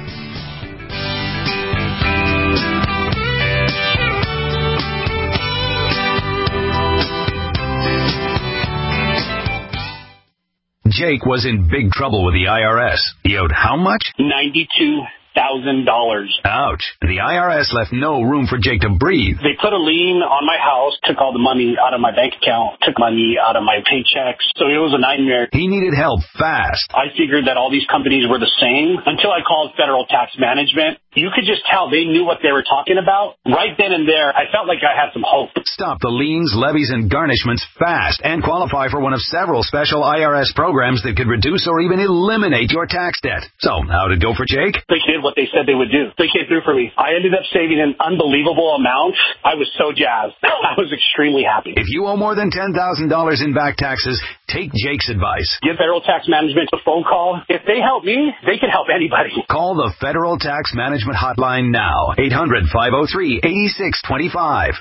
Jake was in big trouble with the IRS. He owed how much? $92,000. Ouch. The IRS left no room for Jake to breathe. They put a lien on my house, took all the money out of my bank account, took money out of my paychecks. So it was a nightmare. He needed help fast. I figured that all these companies were the same until I called Federal Tax Management. You could just tell they knew what they were talking about. Right then and there, I felt like I had some hope. Stop the liens, levies, and garnishments fast and qualify for one of several special IRS programs that could reduce or even eliminate your tax debt. So, how'd it go for Jake? They did what they said they would do. They came through for me. I ended up saving an unbelievable amount. I was so jazzed. I was extremely happy. If you owe more than $10,000 in back taxes, take Jake's advice. Give Federal Tax Management a phone call. If they help me, they can help anybody. Call the Federal Tax Management hotline now. 800-503-8625.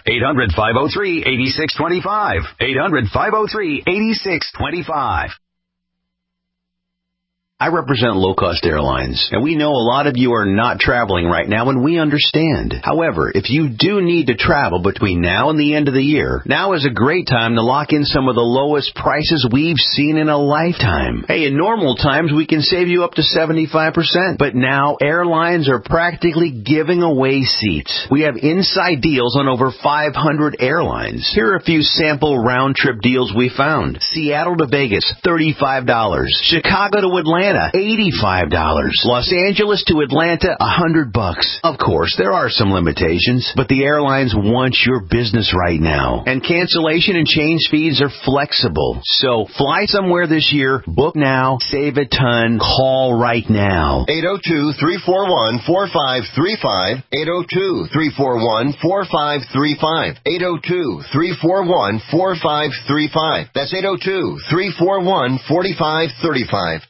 800-503-8625. 800-503-8625. I represent low-cost airlines, and we know a lot of you are not traveling right now, and we understand. However, if you do need to travel between now and the end of the year, now is a great time to lock in some of the lowest prices we've seen in a lifetime. Hey, in normal times, we can save you up to 75%, but now airlines are practically giving away seats. We have inside deals on over 500 airlines. Here are a few sample round-trip deals we found. Seattle to Vegas, $35. Chicago to Atlanta, $85. Los Angeles to Atlanta, $100. Of course, there are some limitations, but the airlines want your business right now. And cancellation and change fees are flexible. So fly somewhere this year, book now, save a ton, call right now. 802-341-4535. 802-341-4535. 802-341-4535. That's 802-341-4535.